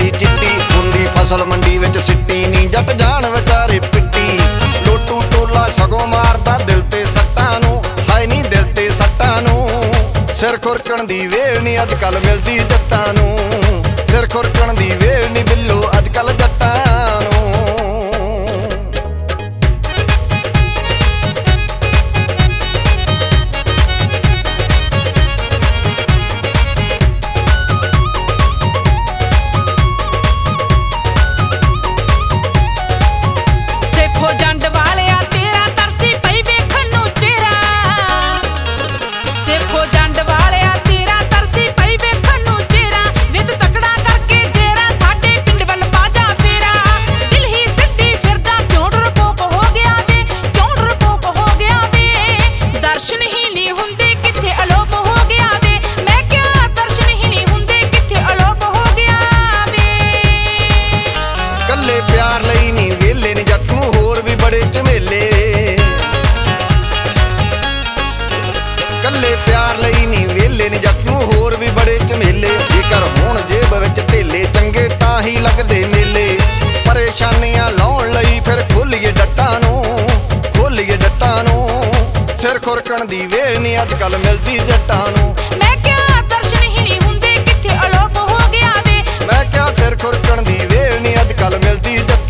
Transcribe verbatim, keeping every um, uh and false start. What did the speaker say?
ਬੜੀ ਚਿੱਟੀ ਹੁੰਦੀ ਫਸਲ ਮੰਡੀ ਵਿੱਚ ਸਿੱਟੀ ਨੀ ਜੱਟ ਜਾਣ ਵਿਚਾਰੇ ਪਿੱਟੀ ਲੋਟੂ ਟੋਲਾ ਸਗੋਂ ਮਾਰਦਾ ਦਿਲ ਤੇ ਸੱਟਾਂ ਨੂੰ ਹਾਏ ਨੀ ਦਿਲ ਤੇ ਸੱਟਾਂ ਨੂੰ ਸਿਰ ਖੁਰਕਣ ਦੀ ਵੇਲ ਨੀ ਅੱਜ ਕੱਲ ਮਿਲਦੀ ਜੱਟਾਂ ਨੂੰ ਸਿਰ ਖੁਰਕਣ ਦੀ ਵੇਲ ਨੀ ਬਿੱਲੋ ਅੱਜ ਕੱਲ ਜੱਟਾਂ ਨੂੰ प्यार लई नी वेले नी जट नूं होर भी बड़े झमेले कल्ले प्यार लई नी वेले नी जट नूं होर भी बड़े झमेले जेकर होण जेब विच धेले चंगे तां ही लगदे मेले परेशानियां लाउण लई फिर खोलीए डट्टां नूं खोलीए डट्टां नूं सिर खुरकण दी वेल नी अज कल मिलदी जट्टां नूं मैं क्या दर्शन ही नहीं हुंदे किथे अलोप हो गया वे मैं क्या सिर खुरकण दी वेल नी अज कल मिलदी